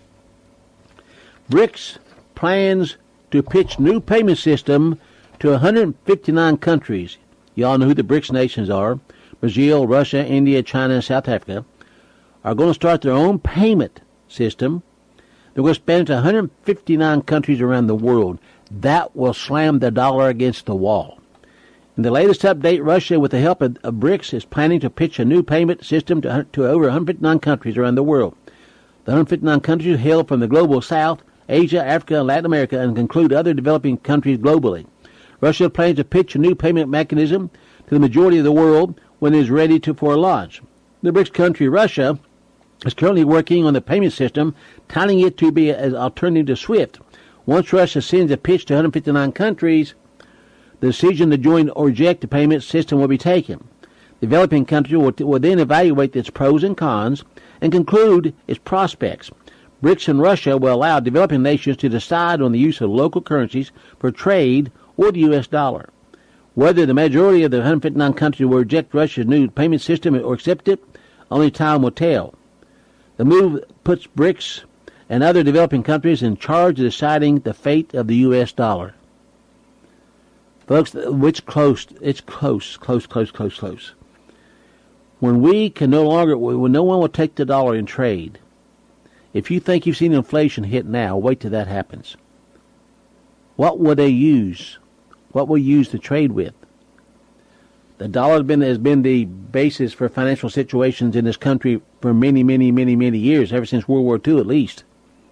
Speaker 2: BRICS plans to pitch new payment system to one hundred fifty-nine countries. You all know who the BRICS nations are. Brazil, Russia, India, China, and South Africa are going to start their own payment system. They're going to span it to one hundred fifty-nine countries around the world. That will slam the dollar against the wall. In the latest update, Russia, with the help of, of BRICS, is planning to pitch a new payment system to, to over one hundred fifty-nine countries around the world. The one hundred fifty-nine countries hail from the global south, Asia, Africa, and Latin America, and include other developing countries globally. Russia plans to pitch a new payment mechanism to the majority of the world when it is ready to, for launch. The BRICS country, Russia, is currently working on the payment system, touting it to be an alternative to SWIFT. Once Russia sends a pitch to one hundred fifty-nine countries, the decision to join or reject the payment system will be taken. The developing country will, will then evaluate its pros and cons and conclude its prospects. BRICS and Russia will allow developing nations to decide on the use of local currencies for trade or the U S dollar. Whether the majority of the one hundred fifty-nine countries will reject Russia's new payment system or accept it, only time will tell. The move puts BRICS and other developing countries in charge of deciding the fate of the U S dollar. Folks, it's close, it's close, close, close, close, close. When we can no longer, when no one will take the dollar in trade, if you think you've seen inflation hit now, wait till that happens. What will they use? What will you use to trade with? The dollar has been, has been the basis for financial situations in this country for many, many, many, many years, ever since World War Two at least.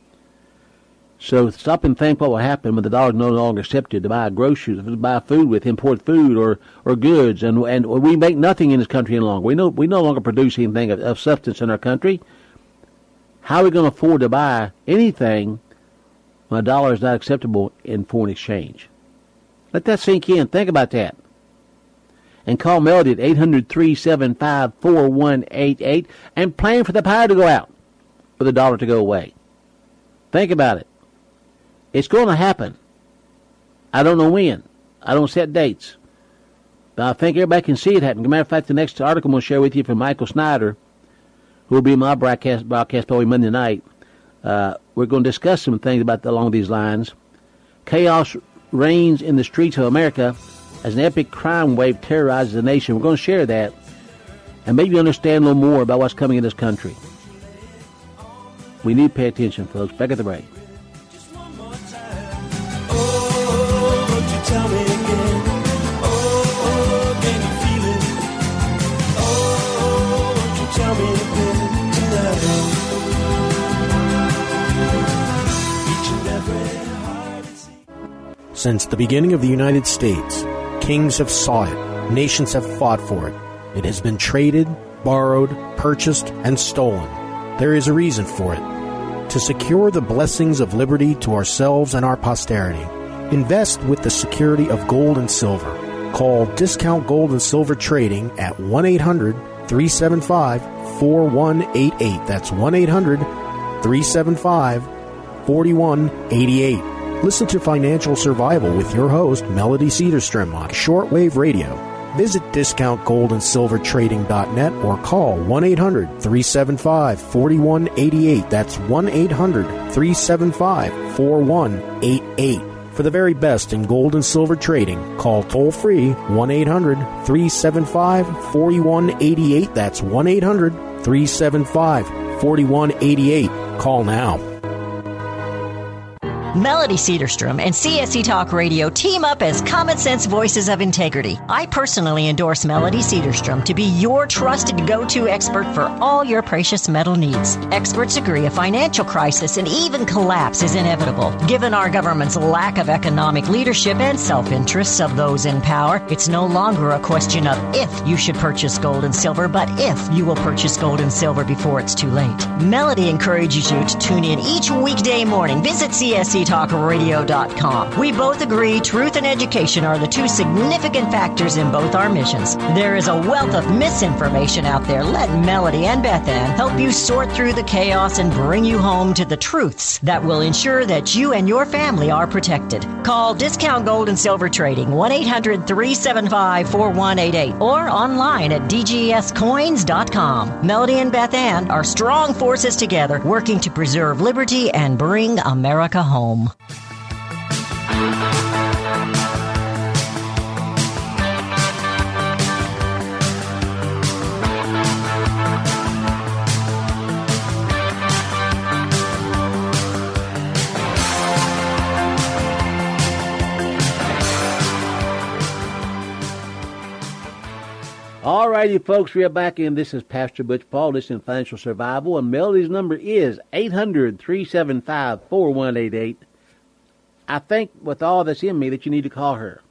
Speaker 2: So stop and think what will happen when the dollar is no longer accepted to buy groceries, to buy food with, import food or, or goods, and and we make nothing in this country any longer. We no we no longer produce anything of, of substance in our country. How are we going to afford to buy anything when a dollar is not acceptable in foreign exchange? Let that sink in. Think about that. And call Melody at eight hundred, three seven five, four one eight eight and plan for the power to go out, for the dollar to go away. Think about it. It's going to happen. I don't know when. I don't set dates. But I think everybody can see it happen. As a matter of fact, the next article I'm going to share with you from Michael Snyder, who will be my broadcast, broadcast probably Monday night, uh, we're going to discuss some things about along these lines. Chaos reigns in the streets of America as an epic crime wave terrorizes the nation. We're going to share that and maybe understand a little more about what's coming in this country. We need to pay attention, folks. Back at the break.
Speaker 6: Just one more time. Oh, won't you tell me again? Oh, can you feel it? Oh, won't you tell me again tonight? Each and every heart it seems.
Speaker 4: Since the beginning of the United States, kings have sought it, nations have fought for it. It has been traded, borrowed, purchased, and stolen. There is a reason for it. To secure the blessings of liberty to ourselves and our posterity, invest with the security of gold and silver. Call Discount Gold and Silver Trading at one eight hundred three seven five four one eight eight. That's one eight hundred three seven five four one eight eight. Listen to Financial Survival with your host, Melody Cedarstrom, on shortwave radio. Visit discount gold and silver trading dot net or call one eight hundred three seven five four one eight eight. That's one eight hundred three seven five four one eight eight. For the very best in gold and silver trading, call toll-free one eight hundred three seven five four one eight eight. That's one eight hundred three seven five four one eight eight. Call now.
Speaker 5: Melody Cedarstrom and C S C Talk Radio team up as common sense voices of integrity. I personally endorse Melody Cedarstrom to be your trusted go-to expert for all your precious metal needs. Experts agree a financial crisis and even collapse is inevitable. Given our government's lack of economic leadership and self-interests of those in power, it's no longer a question of if you should purchase gold and silver, but if you will purchase gold and silver before it's too late. Melody encourages you to tune in each weekday morning. Visit C S C talk radio dot com. We both agree truth and education are the two significant factors in both our missions. There is a wealth of misinformation out there. Let Melody and Beth Ann help you sort through the chaos and bring you home to the truths that will ensure that you and your family are protected. Call Discount Gold and Silver Trading one eight hundred three seven five four one eight eight or online at d g s coins dot com. Melody and Beth Ann are strong forces together working to preserve liberty and bring America home.
Speaker 2: All righty, folks, we are back in. This is Pastor Butch Paul. This is Financial Survival, and Melody's number is eight hundred three seven five four one eight eight. I think with all that's in me that you need to call her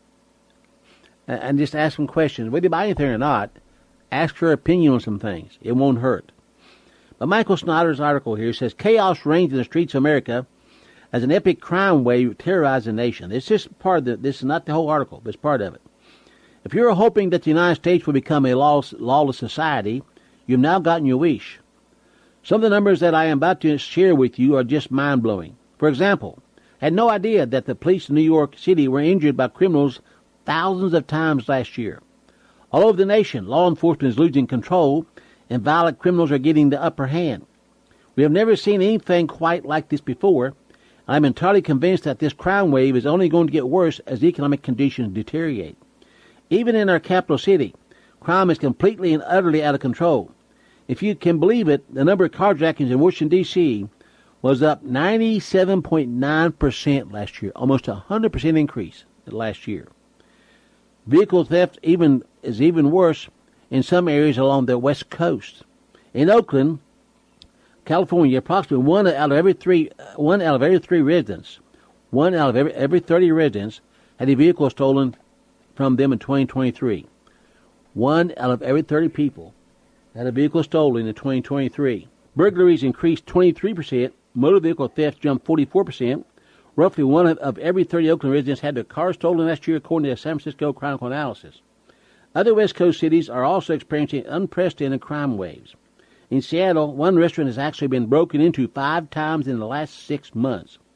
Speaker 2: and, and just ask some questions. Whether you buy anything or not, ask her opinion on some things. It won't hurt. But Michael Snyder's article here says, chaos reigns in the streets of America as an epic crime wave terrorizes the nation. It's just part of the, this is not the whole article, but it's part of it. If you're hoping that the United States will become a lawless, lawless society, you've now gotten your wish. Some of the numbers that I am about to share with you are just mind-blowing. For example, I had no idea that the police in New York City were injured by criminals thousands of times last year. All over the nation, law enforcement is losing control, and violent criminals are getting the upper hand. We have never seen anything quite like this before. I'm entirely convinced that this crime wave is only going to get worse as economic conditions deteriorate. Even in our capital city, crime is completely and utterly out of control. If you can believe it, the number of carjackings in Washington, D C was up ninety-seven point nine percent last year, almost a one hundred percent increase last year. Vehicle theft even is even worse in some areas along the West Coast. In Oakland, California, approximately one out of every three, one out of every three residents, one out of every, every thirty residents had a vehicle stolen from them in twenty twenty-three. One out of every thirty people had a vehicle stolen in twenty twenty-three. Burglaries increased twenty-three percent. Motor vehicle theft jumped forty-four percent. Roughly one of every thirty Oakland residents had their car stolen last year, according to the San Francisco Chronicle analysis. Other West Coast cities are also experiencing unprecedented crime waves. In Seattle, one restaurant has actually been broken into five times in the last six months.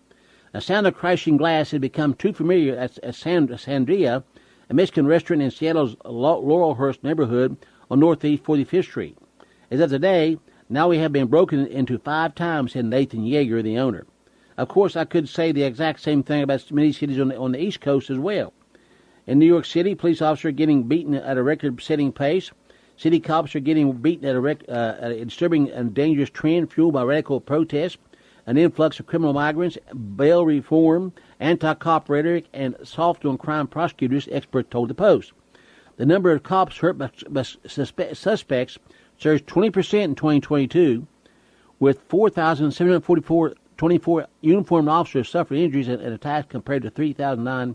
Speaker 2: A sound of crashing glass had become too familiar at, at Sand, Sandria, a Mexican restaurant in Seattle's Laurelhurst neighborhood on Northeast forty-fifth Street. As of today, now we have been broken into five times, said Nathan Yeager, the owner. Of course, I could say the exact same thing about many cities on the, on the East Coast as well. In New York City, police officers are getting beaten at a record-setting pace. City cops are getting beaten at a, rec- uh, a disturbing and dangerous trend fueled by radical protests, an influx of criminal migrants, bail reform, anti-cop rhetoric, and soft-on-crime prosecutors, experts told the Post. The number of cops hurt by, by suspe- suspects surged twenty percent in twenty twenty-two, with four thousand seven hundred forty-four twenty-four uniformed officers suffering injuries and attacks compared to three thousand nine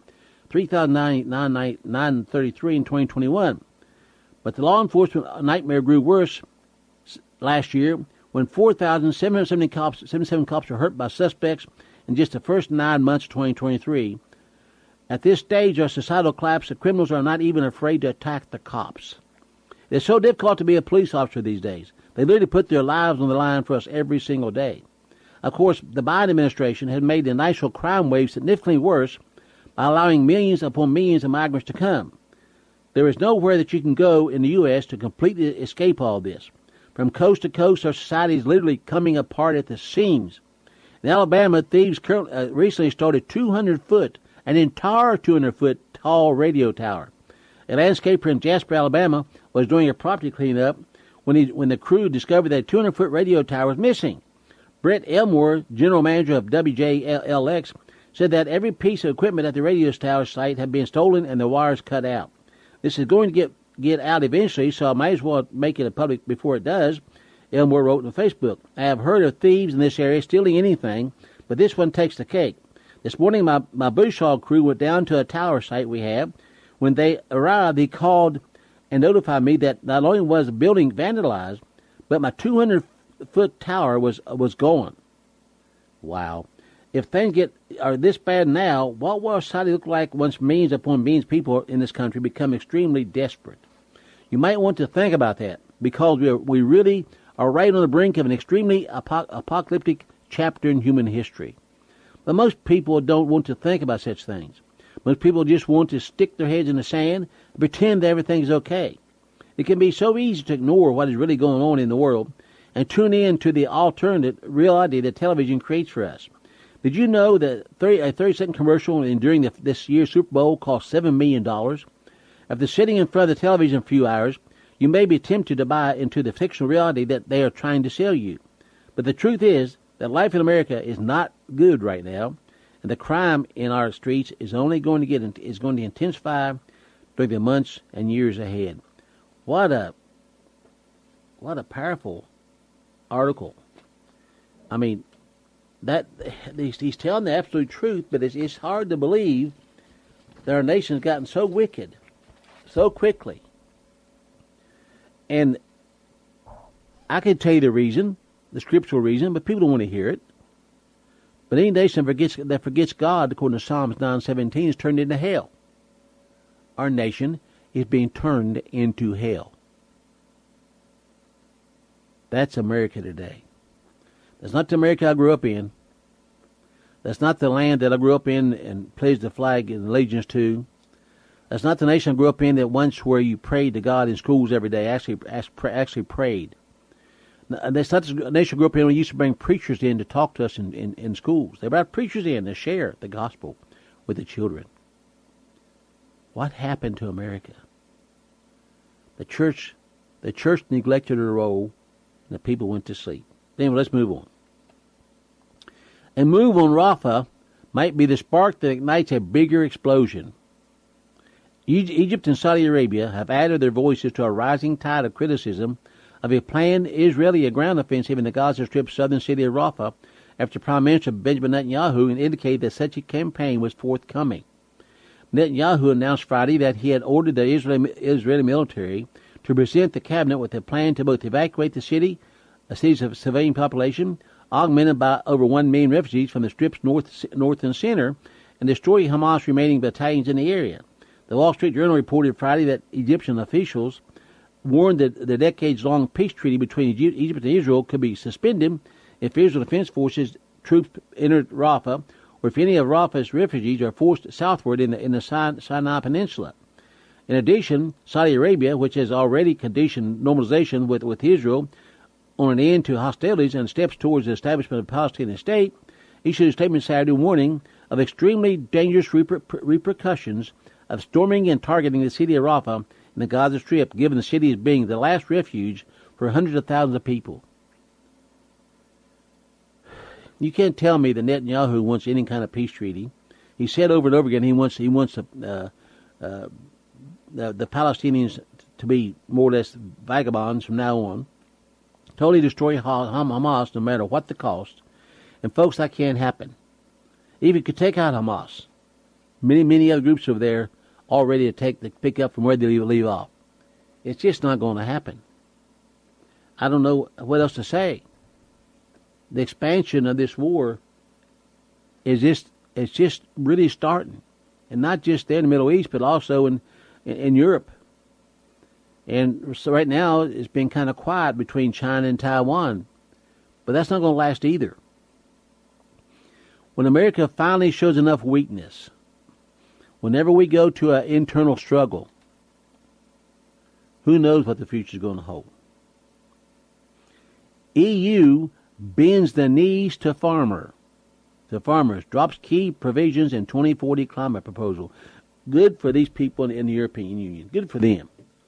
Speaker 2: hundred thirty-three in twenty twenty-one. But the law enforcement nightmare grew worse last year when four thousand seven hundred seventy cops, seventy-seven cops were hurt by suspects in just the first nine months of twenty twenty-three. At this stage of societal collapse, the criminals are not even afraid to attack the cops. It's so difficult to be a police officer these days. They literally put their lives on the line for us every single day. Of course, the Biden administration has made the national crime wave significantly worse by allowing millions upon millions of migrants to come. There is nowhere that you can go in the U S to completely escape all this. From coast to coast, our society is literally coming apart at the seams. In Alabama, thieves currently, uh, recently started two hundred foot, an entire two hundred foot tall radio tower. A landscaper in Jasper, Alabama, was doing a property cleanup when, he, when the crew discovered that a two hundred foot radio tower was missing. Brett Elmore, general manager of W J L X, said that every piece of equipment at the radio tower site had been stolen and the wires cut out. This is going to get, get out eventually, so I might as well make it public before it does, Elmore wrote on Facebook. I have heard of thieves in this area stealing anything, but this one takes the cake. This morning, my, my bush hog crew went down to a tower site we have. When they arrived, they called and notified me that not only was the building vandalized, but my two hundred foot tower was was gone. Wow. If things get are this bad now, what will our society look like once millions upon millions of people in this country become extremely desperate? You might want to think about that, because we, are, we really are right on the brink of an extremely apo- apocalyptic chapter in human history. But most people don't want to think about such things. Most people just want to stick their heads in the sand and pretend that everything is okay. It can be so easy to ignore what is really going on in the world and tune in to the alternate reality that television creates for us. Did you know that thirty, a thirty-second commercial in, during the, this year's Super Bowl cost seven million dollars? After sitting in front of the television a few hours, you may be tempted to buy into the fictional reality that they are trying to sell you. But the truth is that life in America is not good right now, and the crime in our streets is only going to get is going to intensify during the months and years ahead. What a what a powerful article. I mean, that he's, he's telling the absolute truth, but it's, it's hard to believe that our nation's gotten so wicked so quickly. And I could tell you the reason, the scriptural reason, but people don't want to hear it. But any nation that forgets, that forgets God, according to Psalms nine seventeen, is turned into hell. Our nation is being turned into hell. That's America today. That's not the America I grew up in. That's not the land that I grew up in and pledged the flag and allegiance to. That's not the nation I grew up in that once where you prayed to God in schools every day, actually actually prayed. That's not the nation I grew up in where we used to bring preachers in to talk to us in, in, in schools. They brought preachers in to share the gospel with the children. What happened to America? The church, the church neglected her role, and the people went to sleep. Anyway, let's move on. A move on Rafah might be the spark that ignites a bigger explosion. Egypt and Saudi Arabia have added their voices to a rising tide of criticism of a planned Israeli ground offensive in the Gaza Strip's southern city of Rafah after Prime Minister Benjamin Netanyahu indicated that such a campaign was forthcoming. Netanyahu announced Friday that he had ordered the Israeli, Israeli military to present the cabinet with a plan to both evacuate the city, a city's civilian population, augmented by over one million refugees from the Strip's north, north and center, and destroy Hamas' remaining battalions in the area. The Wall Street Journal reported Friday that Egyptian officials warned that the decades-long peace treaty between Egypt and Israel could be suspended if Israel Defense Forces troops entered Rafah, if any of Rafah's refugees are forced southward in the, in the Sinai Peninsula. In addition, Saudi Arabia, which has already conditioned normalization with, with Israel on an end to hostilities and steps towards the establishment of a Palestinian state, issued a statement Saturday warning of extremely dangerous reper- repercussions of storming and targeting the city of Rafah in the Gaza Strip, given the city as being the last refuge for hundreds of thousands of people. You can't tell me that Netanyahu wants any kind of peace treaty. He said over and over again he wants he wants uh, uh, the, the Palestinians to be more or less vagabonds from now on, totally destroy Hamas no matter what the cost. And folks, that can't happen. Even could take out Hamas. Many, many other groups over there all ready to take the pick up from where they leave, leave off. It's just not going to happen. I don't know what else to say. The expansion of this war is just it's just really starting, and not just there in the Middle East, but also in in, in Europe. And so right now it's been kind of quiet between China and Taiwan, but that's not going to last either. When America finally shows enough weakness, whenever we go to an internal struggle, who knows what the future is going to hold? E U bends the knees to farmer, to farmers, drops key provisions in twenty forty climate proposal. Good for these people in the European Union. Good for them.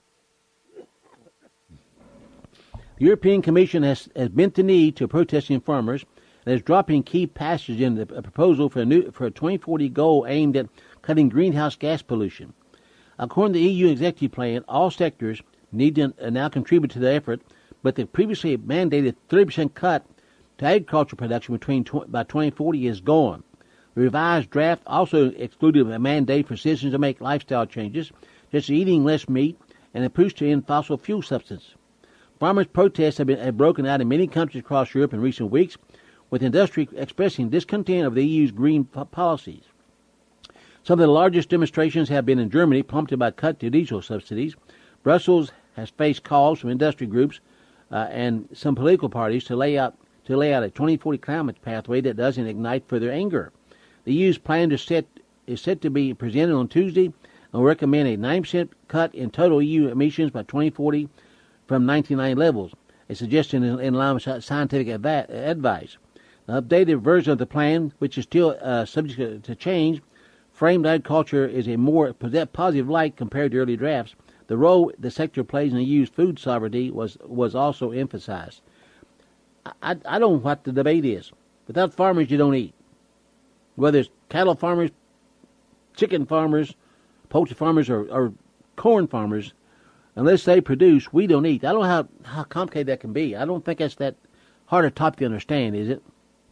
Speaker 2: The European Commission has, has bent the knee to protesting farmers and is dropping key passages in the proposal for a new for a twenty forty goal aimed at cutting greenhouse gas pollution. According to the E U executive plan, all sectors need to now contribute to the effort, but the previously mandated thirty percent cut to agricultural production between tw- by twenty forty is gone. The revised draft also excluded a mandate for citizens to make lifestyle changes, such as eating less meat and a push to end fossil fuel substance. Farmers' protests have, been, have broken out in many countries across Europe in recent weeks, with industry expressing discontent of the E U's green p- policies. Some of the largest demonstrations have been in Germany, prompted by cut to diesel subsidies. Brussels has faced calls from industry groups uh, and some political parties to lay out to lay out a twenty forty climate pathway that doesn't ignite further anger. The E U's plan to set, is set to be presented on Tuesday and will recommend a nine percent cut in total E U emissions by twenty forty from nineteen ninety levels, a suggestion in, in line with scientific adva- advice. The updated version of the plan, which is still uh, subject to change, framed agriculture is a more positive light compared to early drafts. The role the sector plays in the E U's food sovereignty was, was also emphasized. I, I don't know what the debate is. Without farmers, you don't eat. Whether it's cattle farmers, chicken farmers, poultry farmers, or, or corn farmers, unless they produce, we don't eat. I don't know how, how complicated that can be. I don't think that's that hard a topic to understand, is it?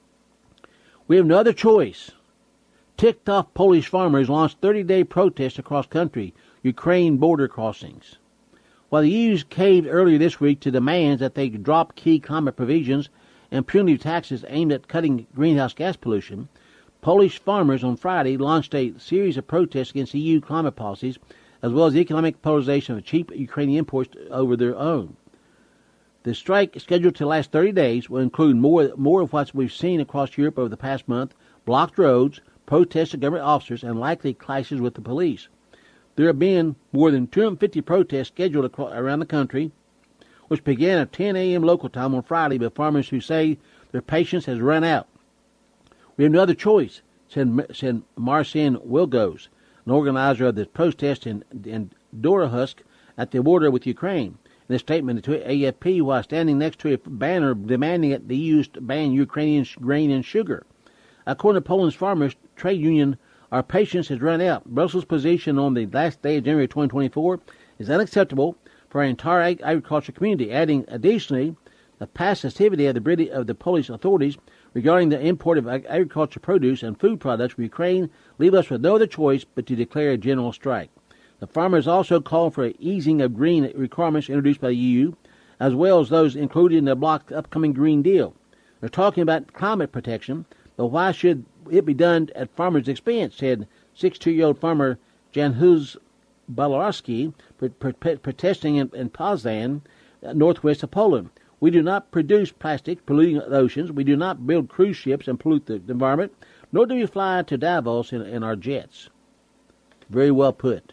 Speaker 2: We have no other choice. Ticked off Polish farmers launched thirty-day protests across country, Ukraine border crossings. While the E U caved earlier this week to demands that they drop key climate provisions and punitive taxes aimed at cutting greenhouse gas pollution, Polish farmers on Friday launched a series of protests against E U climate policies, as well as the economic polarization of cheap Ukrainian imports over their own. The strike, scheduled to last thirty days, will include more, more of what we've seen across Europe over the past month: blocked roads, protests of government officers, and likely clashes with the police. There have been more than two hundred fifty protests scheduled across, around the country, which began at ten a.m. local time on Friday by farmers who say their patience has run out. We have no other choice, said, said Marcin Wilgos, an organizer of the protest in, in Dorohusk at the border with Ukraine. In a statement to A F P while standing next to a banner demanding that the E U ban Ukrainian grain and sugar. According to Poland's farmers trade union, our patience has run out. Brussels' position on the last day of January twenty twenty-four is unacceptable for our entire ag- agricultural community, adding additionally the passivity of the British, of the Polish authorities regarding the import of ag- agricultural produce and food products from Ukraine leave us with no other choice but to declare a general strike. The farmers also called for an easing of green requirements introduced by the E U, as well as those included in the blocked upcoming Green Deal. They're talking about climate protection, but why should it be done at farmers' expense, said sixty-two-year-old farmer Janusz Balarski, protesting in, in Poznan, northwest of Poland. We do not produce plastic polluting the oceans. We do not build cruise ships and pollute the environment, nor do we fly to Davos in, in our jets. Very well put.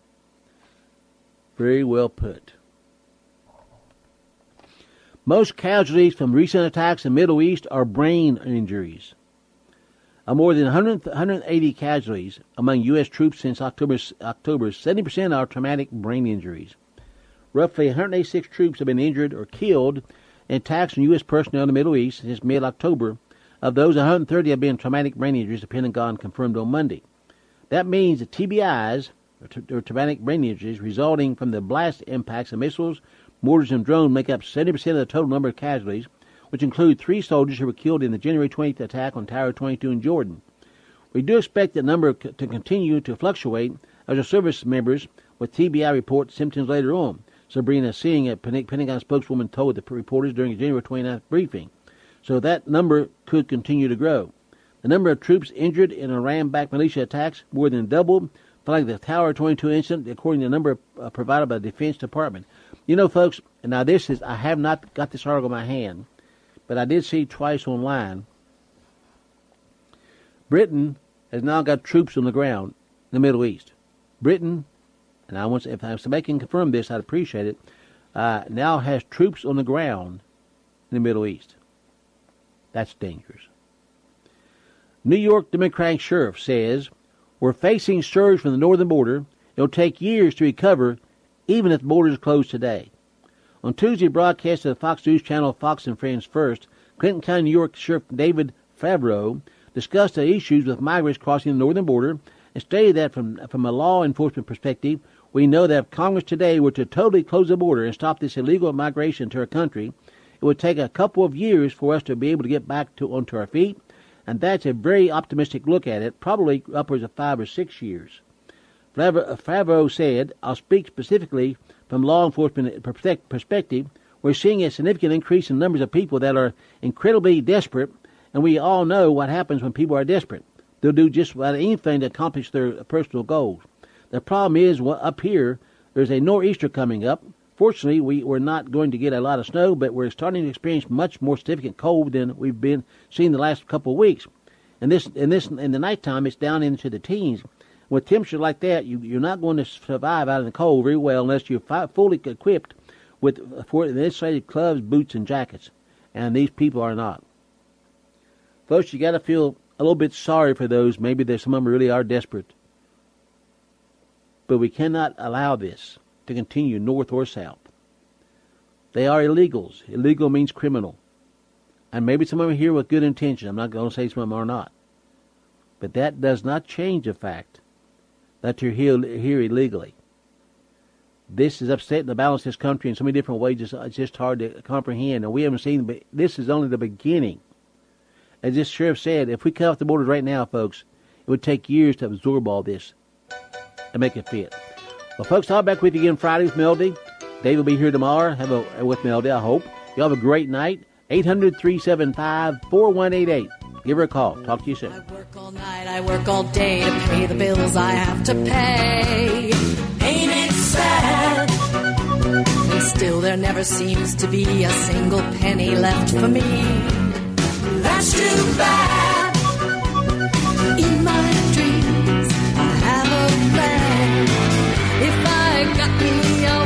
Speaker 2: Very well put. Most casualties from recent attacks in the Middle East are brain injuries. Of more than one hundred, one hundred eighty casualties among U S troops since October, October, seventy percent are traumatic brain injuries. Roughly one hundred eighty-six troops have been injured or killed in attacks on U S personnel in the Middle East since mid-October. Of those, one hundred thirty have been traumatic brain injuries, the Pentagon confirmed on Monday. That means that T B Is, or traumatic brain injuries, resulting from the blast impacts of missiles, mortars, and drones, make up seventy percent of the total number of casualties, which include three soldiers who were killed in the January twentieth attack on Tower twenty-two in Jordan. We do expect that number to continue to fluctuate as our service members with T B I report symptoms later on, Sabrina Singh, a Pentagon spokeswoman, told the reporters during a January twenty-ninth briefing. So that number could continue to grow. The number of troops injured in Iran-backed militia attacks more than doubled following the Tower twenty-two incident, according to the number uh, provided by the Defense Department. You know, folks, and now this is, I have not got this article in my hand, but I did see twice online. Britain has now got troops on the ground in the Middle East. Britain, and I want to, if somebody can confirm this, I'd appreciate it, uh, now has troops on the ground in the Middle East. That's dangerous. New York Democratic Sheriff says, we're facing surge from the northern border. It'll take years to recover, even if the border is closed today. On Tuesday, broadcast of the Fox News channel Fox and Friends First, Clinton County, New York Sheriff David Favreau discussed the issues with migrants crossing the northern border and stated that from, from a law enforcement perspective, we know that if Congress today were to totally close the border and stop this illegal migration to our country, it would take a couple of years for us to be able to get back to onto our feet, and that's a very optimistic look at it, probably upwards of five or six years. Favreau said, I'll speak specifically from law enforcement perspective. We're seeing a significant increase in numbers of people that are incredibly desperate, and we all know what happens when people are desperate. They'll do just about anything to accomplish their personal goals. The problem is, well, up here, there's a nor'easter coming up. Fortunately, we, we're not going to get a lot of snow, but we're starting to experience much more significant cold than we've been seeing the last couple of weeks. And this, and this, in the nighttime, it's down into the teens. With temperatures like that, you, you're not going to survive out in the cold very well unless you're fi- fully equipped with for the insulated gloves, boots, and jackets. And these people are not. Folks, you got to feel a little bit sorry for those. Maybe there's some of them really are desperate. But we cannot allow this to continue north or south. They are illegals. Illegal means criminal. And maybe some of them are here with good intention. I'm not going to say some of them are not. But that does not change the fact that you're here, here illegally. This is upsetting the balance of this country in so many different ways. It's, it's just hard to comprehend. And we haven't seen, but this is only the beginning. As this sheriff said, if we cut off the borders right now, folks, it would take years to absorb all this and make it fit. Well, folks, I'll be back with you again Friday with Melody. Dave will be here tomorrow have a, with Melody, I hope. Y'all have a great night. eight hundred, three seven five, four one eight eight. Give her a call. Talk to you soon.
Speaker 7: I work all night, I work all day to pay the bills I have to pay. Ain't it sad? And still there never seems to be a single penny left for me. That's too bad. In my dreams, I have a plan. If I got me a